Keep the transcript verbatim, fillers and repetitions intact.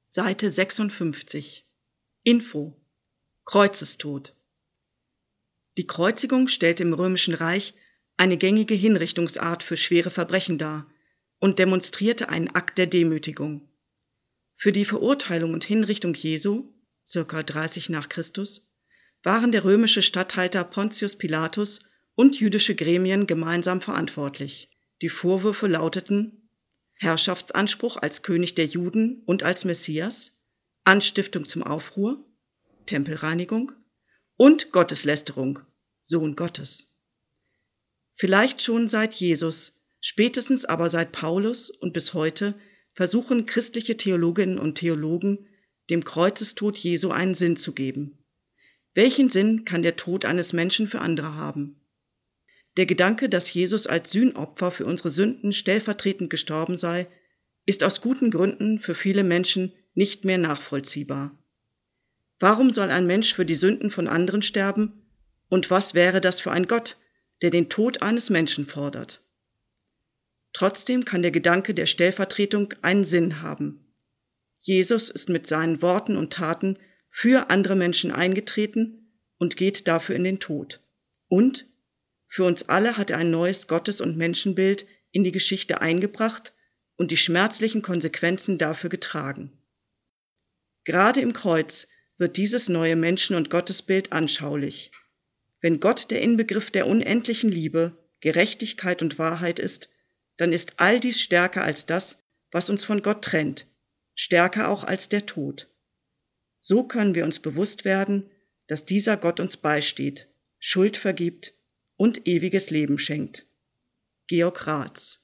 Seite sechsundfünfzig. Info: Kreuzestod. Die Kreuzigung stellte im Römischen Reich eine gängige Hinrichtungsart für schwere Verbrechen dar und demonstrierte einen Akt der Demütigung. Für die Verurteilung und Hinrichtung Jesu, ca. dreißig nach Christus, waren der römische Statthalter Pontius Pilatus und jüdische Gremien gemeinsam verantwortlich. Die Vorwürfe lauteten: Herrschaftsanspruch als König der Juden und als Messias, Anstiftung zum Aufruhr, Tempelreinigung und Gotteslästerung, Sohn Gottes. Vielleicht schon seit Jesus, spätestens aber seit Paulus und bis heute versuchen christliche Theologinnen und Theologen, dem Kreuzestod Jesu einen Sinn zu geben. Welchen Sinn kann der Tod eines Menschen für andere haben? Der Gedanke, dass Jesus als Sühnopfer für unsere Sünden stellvertretend gestorben sei, ist aus guten Gründen für viele Menschen nicht mehr nachvollziehbar. Warum soll ein Mensch für die Sünden von anderen sterben? Und was wäre das für ein Gott, der den Tod eines Menschen fordert? Trotzdem kann der Gedanke der Stellvertretung einen Sinn haben. Jesus ist mit seinen Worten und Taten für andere Menschen eingetreten und geht dafür in den Tod. Und für uns alle hat er ein neues Gottes- und Menschenbild in die Geschichte eingebracht und die schmerzlichen Konsequenzen dafür getragen. Gerade im Kreuz wird dieses neue Menschen- und Gottesbild anschaulich. Wenn Gott der Inbegriff der unendlichen Liebe, Gerechtigkeit und Wahrheit ist, dann ist all dies stärker als das, was uns von Gott trennt, stärker auch als der Tod. So können wir uns bewusst werden, dass dieser Gott uns beisteht, Schuld vergibt und ewiges Leben schenkt. Georg Raatz.